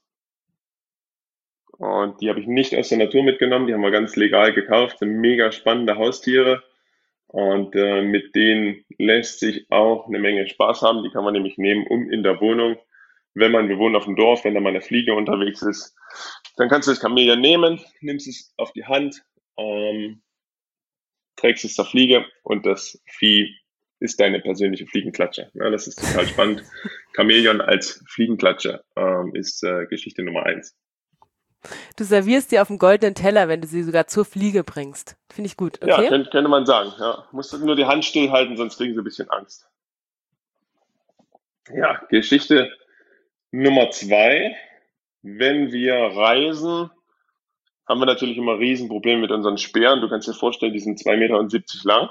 Und die habe ich nicht aus der Natur mitgenommen, die haben wir ganz legal gekauft, sind mega spannende Haustiere. Und äh, mit denen lässt sich auch eine Menge Spaß haben. Die kann man nämlich nehmen, um in der Wohnung, wenn man, wir wohnen auf dem Dorf, wenn da mal eine Fliege unterwegs ist, dann kannst du das Chamäleon nehmen, nimmst es auf die Hand, ähm, trägst es zur Fliege und das Vieh ist deine persönliche Fliegenklatsche. Ja, das ist total spannend. Chamäleon als Fliegenklatsche ähm, ist äh, Geschichte Nummer eins. Du servierst sie auf dem goldenen Teller, wenn du sie sogar zur Fliege bringst. Finde ich gut, Ja, okay? könnte, könnte man sagen. Ja. Musst du nur die Hand stillhalten, sonst kriegen sie ein bisschen Angst. Ja, Geschichte Nummer zwei. Wenn wir reisen, haben wir natürlich immer Riesenprobleme mit unseren Speeren. Du kannst dir vorstellen, die sind zwei Meter siebzig lang.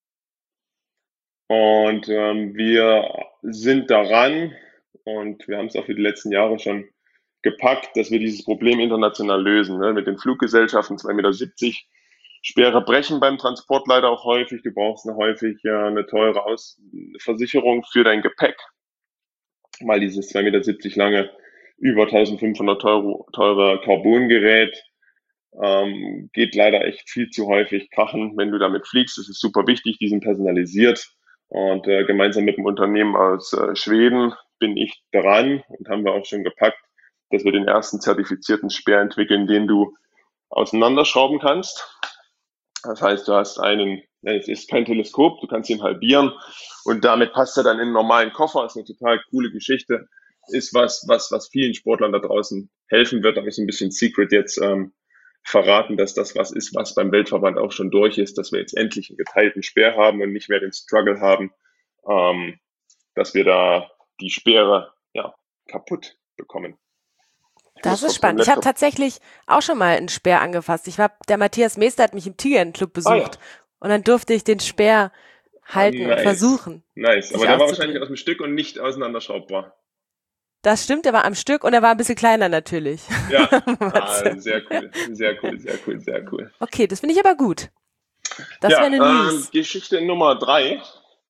Und ähm, wir sind daran, und wir haben es auch für die letzten Jahre schon gepackt, dass wir dieses Problem international lösen. Ne? Mit den Fluggesellschaften zwei Meter siebzig. Speere brechen beim Transport leider auch häufig. Du brauchst eine häufig äh, eine teure Aus Versicherung für dein Gepäck, weil dieses zwei Meter siebzig lange, über eintausendfünfhundert Euro teure Carbongerät ähm, geht leider echt viel zu häufig krachen, wenn du damit fliegst. Das ist super wichtig, die sind personalisiert. Und äh, gemeinsam mit einem Unternehmen aus äh, Schweden bin ich dran und haben wir auch schon gepackt, dass wir den ersten zertifizierten Speer entwickeln, den du auseinanderschrauben kannst. Das heißt, du hast einen, es ist kein Teleskop, du kannst ihn halbieren und damit passt er dann in einen normalen Koffer. Das ist eine total coole Geschichte. Ist was, was, was vielen Sportlern da draußen helfen wird. Da habe ich so ein bisschen Secret jetzt ähm, verraten, dass das was ist, was beim Weltverband auch schon durch ist, dass wir jetzt endlich einen geteilten Speer haben und nicht mehr den Struggle haben, ähm, dass wir da die Speere ja, kaputt bekommen. Ich Das ist spannend. Ich habe tatsächlich auch schon mal einen Speer angefasst. Ich war, der Matthias Meester hat mich im Tigerenclub besucht ah, ja. und dann durfte ich den Speer halten ah, nice. und versuchen. Nice, aber der war wahrscheinlich aus dem Stück und nicht auseinanderschraubbar. Das stimmt, der war am Stück und er war ein bisschen kleiner natürlich. Ja, ah, sehr cool, sehr cool, sehr cool, sehr cool. Okay, das finde ich aber gut. Das ja, wäre eine News. Ähm, Geschichte Nummer drei.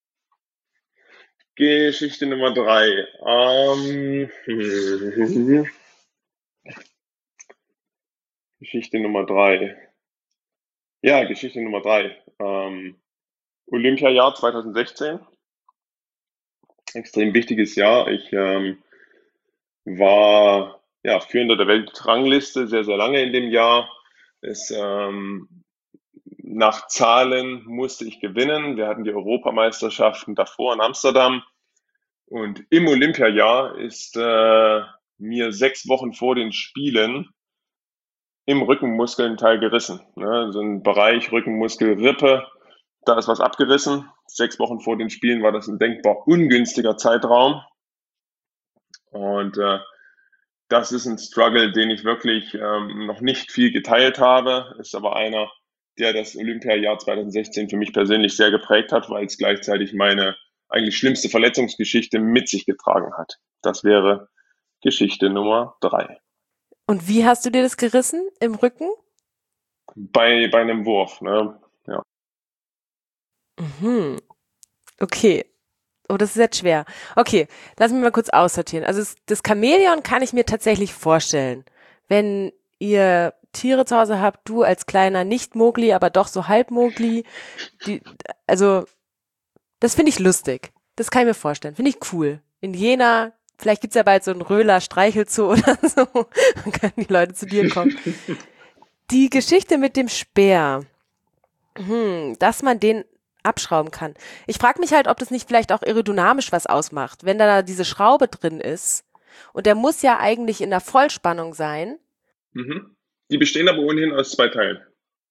Geschichte Nummer drei. Ähm, Geschichte Nummer drei. Ja, Geschichte Nummer drei. Ähm, Olympiajahr zwanzig sechzehn. Extrem wichtiges Jahr. Ich ähm, war ja, Führender der Weltrangliste sehr, sehr lange in dem Jahr. Es, ähm, nach Zahlen musste ich gewinnen. Wir hatten die Europameisterschaften davor in Amsterdam. Und im Olympiajahr ist äh, mir sechs Wochen vor den Spielen im Rückenmuskel ein Teil gerissen. Ne? So ein Bereich Rückenmuskelrippe, da ist was abgerissen. Sechs Wochen vor den Spielen war das ein denkbar ungünstiger Zeitraum. Und äh, das ist ein Struggle, den ich wirklich ähm, noch nicht viel geteilt habe. Ist aber einer, der das Olympiajahr zwanzig sechzehn für mich persönlich sehr geprägt hat, weil es gleichzeitig meine eigentlich schlimmste Verletzungsgeschichte mit sich getragen hat. Das wäre Geschichte Nummer drei. Und wie hast du dir das gerissen im Rücken? Bei, bei einem Wurf, ne? Ja. Mhm. Okay. Oh, das ist jetzt schwer. Okay, lass mich mal kurz aussortieren. Also das, das Chamäleon kann ich mir tatsächlich vorstellen. Wenn ihr Tiere zu Hause habt, du als kleiner Nicht-Mogli, aber doch so Halb-Mogli, die, also das finde ich lustig. Das kann ich mir vorstellen. Finde ich cool. In Jena, vielleicht gibt's ja bald so einen Röhler-Streichelzoo oder so, dann können die Leute zu dir kommen. Die Geschichte mit dem Speer, hm, dass man den abschrauben kann. Ich frage mich halt, ob das nicht vielleicht auch aerodynamisch was ausmacht, wenn da diese Schraube drin ist und der muss ja eigentlich in der Vollspannung sein. Mhm. Die bestehen aber ohnehin aus zwei Teilen.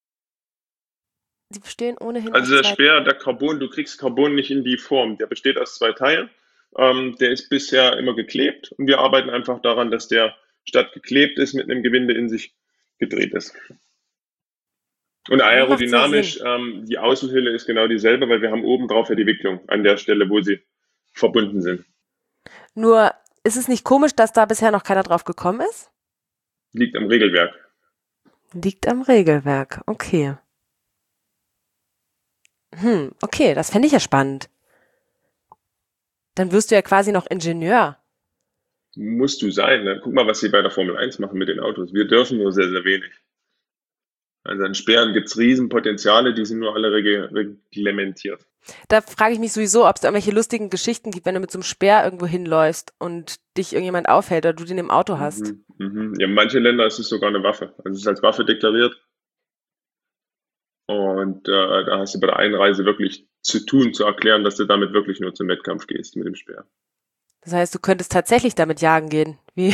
Die bestehen ohnehin also aus der zwei Speer, der Carbon, du kriegst Carbon nicht in die Form, der besteht aus zwei Teilen. Ähm, der ist bisher immer geklebt und wir arbeiten einfach daran, dass der statt geklebt ist, mit einem Gewinde in sich gedreht ist. Und aerodynamisch, ähm, die Außenhülle ist genau dieselbe, weil wir haben oben drauf ja die Wicklung an der Stelle, wo sie verbunden sind. Nur, ist es nicht komisch, dass da bisher noch keiner drauf gekommen ist? Liegt am Regelwerk. Liegt am Regelwerk, okay. Hm, okay, das fände ich ja spannend. Dann wirst du ja quasi noch Ingenieur. musst du sein. Ne? Guck mal, was sie bei der Formel eins machen mit den Autos. Wir dürfen nur sehr, sehr wenig. Also an Sperren gibt es Riesenpotenziale, die sind nur alle reg- reglementiert. Da frage ich mich sowieso, ob es da irgendwelche lustigen Geschichten gibt, wenn du mit so einem Speer irgendwo hinläufst und dich irgendjemand aufhält oder du den im Auto hast. Mhm, mhm. Ja, in manchen Ländern ist es sogar eine Waffe. Also es ist als Waffe deklariert. Und äh, da hast du bei der Einreise wirklich zu tun, zu erklären, dass du damit wirklich nur zum Wettkampf gehst mit dem Speer. Das heißt, du könntest tatsächlich damit jagen gehen. Wie?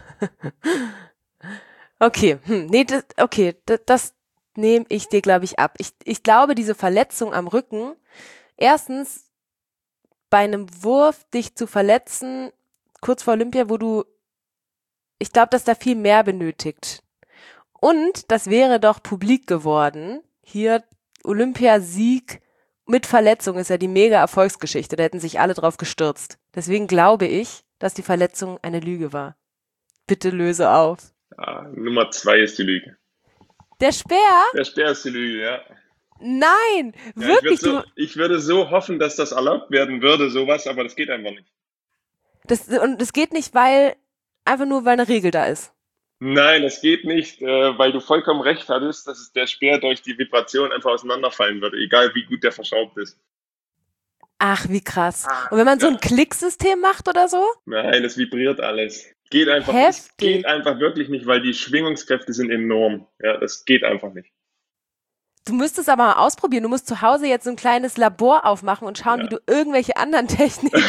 Okay, hm, nee, das, okay, das, das nehme ich dir, glaube ich, ab. Ich, ich glaube, diese Verletzung am Rücken, erstens bei einem Wurf dich zu verletzen, kurz vor Olympia, wo du, ich glaube, dass da viel mehr benötigt. Und das wäre doch publik geworden. Hier Olympiasieg mit Verletzung ist ja die mega Erfolgsgeschichte. Da hätten sich alle drauf gestürzt. Deswegen glaube ich, dass die Verletzung eine Lüge war. Bitte löse auf. Ja, Nummer zwei ist die Lüge. Der Speer? Der Speer ist die Lüge, ja. Nein, Ja, wirklich, ich, würde du. so, ich würde so hoffen, dass das erlaubt werden würde, sowas, aber das geht einfach nicht. Das, und das geht nicht, weil, einfach nur, weil eine Regel da ist. Nein, das geht nicht, äh, weil du vollkommen recht hattest, dass der Speer durch die Vibration einfach auseinanderfallen würde, egal wie gut der verschraubt ist. Ach, wie krass. Und wenn man so ein Klicksystem macht oder so? Nein, es vibriert alles. Geht einfach, es Heftig. geht einfach wirklich nicht, weil die Schwingungskräfte sind enorm. Ja, das geht einfach nicht. Du müsstest aber mal ausprobieren. Du musst zu Hause jetzt so ein kleines Labor aufmachen und schauen, Ja. wie du irgendwelche anderen Techniken.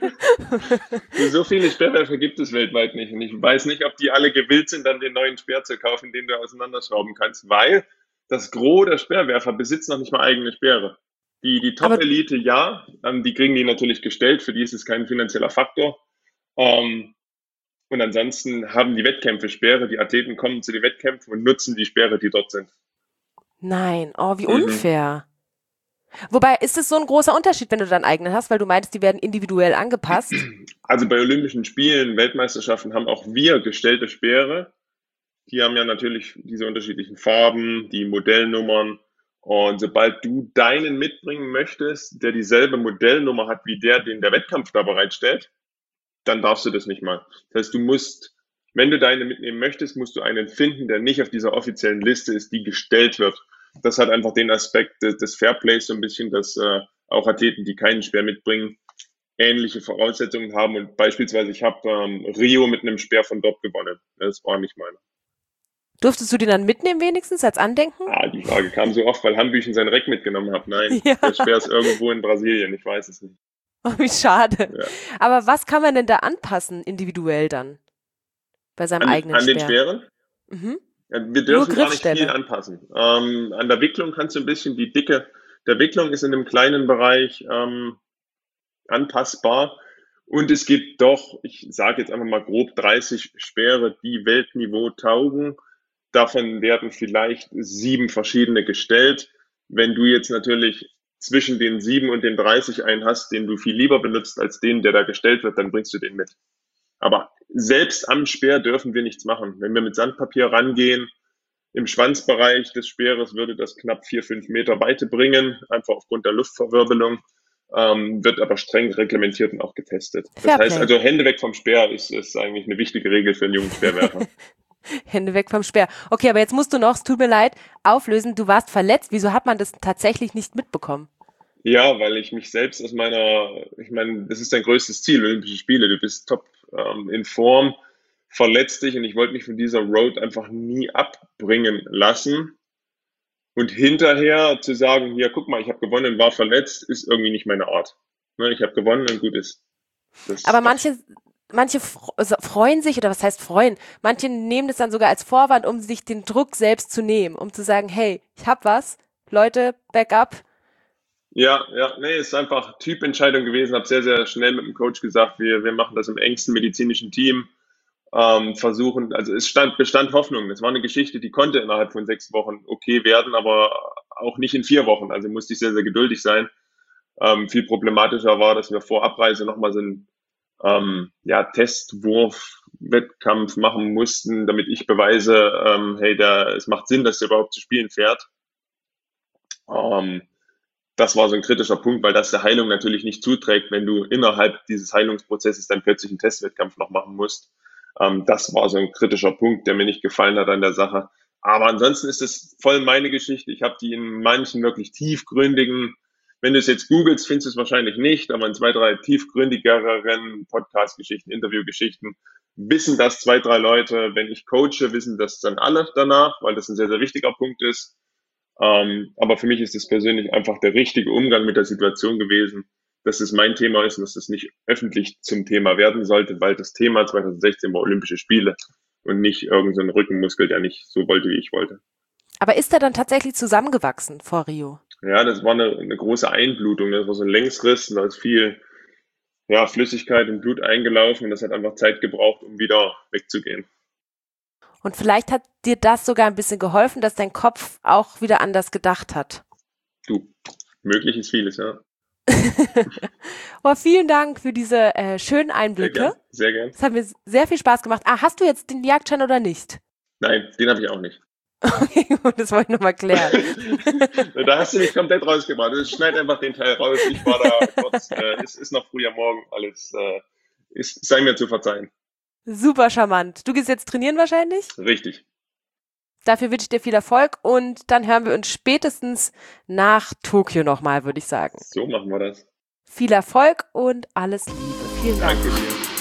So viele Speerwerfer gibt es weltweit nicht. Und ich weiß nicht, ob die alle gewillt sind, dann den neuen Speer zu kaufen, den du auseinanderschrauben kannst, weil das Gros der Speerwerfer besitzt noch nicht mal eigene Speere. Die, die Aber- Top-Elite, ja, ähm, die kriegen die natürlich gestellt, für die ist es kein finanzieller Faktor. Ähm, und ansonsten haben die Wettkämpfe Speere, die Athleten kommen zu den Wettkämpfen und nutzen die Speere, die dort sind. Nein, oh, wie Mhm. unfair. Wobei, ist es so ein großer Unterschied, wenn du deinen eigenen hast, weil du meintest, die werden individuell angepasst? Also bei Olympischen Spielen, Weltmeisterschaften haben auch wir gestellte Speere. Die haben ja natürlich diese unterschiedlichen Farben, die Modellnummern. Und sobald du deinen mitbringen möchtest, der dieselbe Modellnummer hat wie der, den der Wettkampf da bereitstellt, dann darfst du das nicht mal. Das heißt, du musst, wenn du deine mitnehmen möchtest, musst du einen finden, der nicht auf dieser offiziellen Liste ist, die gestellt wird. Das hat einfach den Aspekt des, des Fairplays so ein bisschen, dass äh, auch Athleten, die keinen Speer mitbringen, ähnliche Voraussetzungen haben. Und beispielsweise, ich habe ähm, Rio mit einem Speer von dort gewonnen. Das war nicht meiner. Durftest du den dann mitnehmen wenigstens als Andenken? Ah, die Frage kam so oft, weil Hambüchen sein Reck mitgenommen hat. Nein, Ja. der Speer ist irgendwo in Brasilien, ich weiß es nicht. Oh, wie schade. Ja. Aber was kann man denn da anpassen, individuell dann? Bei seinem An, eigenen an den Speer? Schweren? Mhm. Ja, wir dürfen gar nicht Griffstelle. viel anpassen. Ähm, an der Wicklung kannst du ein bisschen die Dicke der Wicklung ist in einem kleinen Bereich ähm, anpassbar. Und es gibt doch, ich sage jetzt einfach mal grob dreißig Speere, die Weltniveau taugen. Davon werden vielleicht sieben verschiedene gestellt. Wenn du jetzt natürlich zwischen den sieben und den dreißig einen hast, den du viel lieber benutzt als den, der da gestellt wird, dann bringst du den mit. Aber selbst am Speer dürfen wir nichts machen. Wenn wir mit Sandpapier rangehen, im Schwanzbereich des Speeres würde das knapp vier, fünf Meter Weite bringen, einfach aufgrund der Luftverwirbelung, ähm, wird aber streng reglementiert und auch getestet. Das Fairplay. heißt also, Hände weg vom Speer ist, ist eigentlich eine wichtige Regel für einen jungen Speerwerfer. Hände weg vom Speer. Okay, aber jetzt musst du noch, es tut mir leid, auflösen, du warst verletzt. Wieso hat man das tatsächlich nicht mitbekommen? Ja, weil ich mich selbst aus meiner, ich meine, das ist dein größtes Ziel, Olympische Spiele. Du bist top ähm, in Form, verletzt dich und ich wollte mich von dieser Road einfach nie abbringen lassen. Und hinterher zu sagen, hier, guck mal, ich habe gewonnen, war verletzt, ist irgendwie nicht meine Art. Ne, ich habe gewonnen und gut ist. Das Aber manche, manche freuen sich, oder was heißt freuen? Manche nehmen das dann sogar als Vorwand, um sich den Druck selbst zu nehmen, um zu sagen, hey, ich hab was, Leute, back up. Ja, ja, nee, ist einfach Typentscheidung gewesen. Habe sehr, sehr schnell mit dem Coach gesagt, wir, wir machen das im engsten medizinischen Team. Ähm, versuchen, also es stand, bestand Hoffnung. Das war eine Geschichte, die konnte innerhalb von sechs Wochen okay werden, aber auch nicht in vier Wochen. Also musste ich sehr, sehr geduldig sein. Ähm, viel problematischer war, dass wir vor Abreise nochmal so einen ähm, ja, Testwurf-Wettkampf machen mussten, damit ich beweise, ähm, hey, der, es macht Sinn, dass der überhaupt zu spielen fährt. Ähm, das war so ein kritischer Punkt, weil das der Heilung natürlich nicht zuträgt, wenn du innerhalb dieses Heilungsprozesses dann plötzlich einen Testwettkampf noch machen musst. Ähm, das war so ein kritischer Punkt, der mir nicht gefallen hat an der Sache. Aber ansonsten ist es voll meine Geschichte. Ich habe die in manchen wirklich tiefgründigen, wenn du es jetzt googelst, findest du es wahrscheinlich nicht, aber in zwei, drei tiefgründigeren Podcast-Geschichten, Interview-Geschichten wissen das zwei, drei Leute. Wenn ich coache, wissen das dann alle danach, weil das ein sehr, sehr wichtiger Punkt ist. Ähm, aber für mich ist es persönlich einfach der richtige Umgang mit der Situation gewesen, dass es mein Thema ist und dass es nicht öffentlich zum Thema werden sollte, weil das Thema zwanzig sechzehn war Olympische Spiele und nicht irgendein so ein Rückenmuskel, der nicht so wollte, wie ich wollte. Aber ist er dann tatsächlich zusammengewachsen vor Rio? Ja, das war eine, eine große Einblutung. Das war so ein Längsriss und da ist viel ja, Flüssigkeit und Blut eingelaufen und das hat einfach Zeit gebraucht, um wieder wegzugehen. Und vielleicht hat dir das sogar ein bisschen geholfen, dass dein Kopf auch wieder anders gedacht hat. Du, möglich ist vieles, ja. Oh, vielen Dank für diese äh, schönen Einblicke. Sehr gern, sehr gern. Es hat mir sehr viel Spaß gemacht. Ah, hast du jetzt den Jagdschein oder nicht? Nein, den habe ich auch nicht. Okay, gut, das wollte ich nochmal klären. Da hast du mich komplett rausgebracht. Also schneid einfach den Teil raus. Ich war da kurz, äh, es ist noch früher Morgen, alles äh, ist, sei mir zu verzeihen. Super charmant. Du gehst jetzt trainieren wahrscheinlich? Richtig. Dafür wünsche ich dir viel Erfolg und dann hören wir uns spätestens nach Tokio nochmal, würde ich sagen. So machen wir das. Viel Erfolg und alles Liebe. Vielen Dank. Danke dir.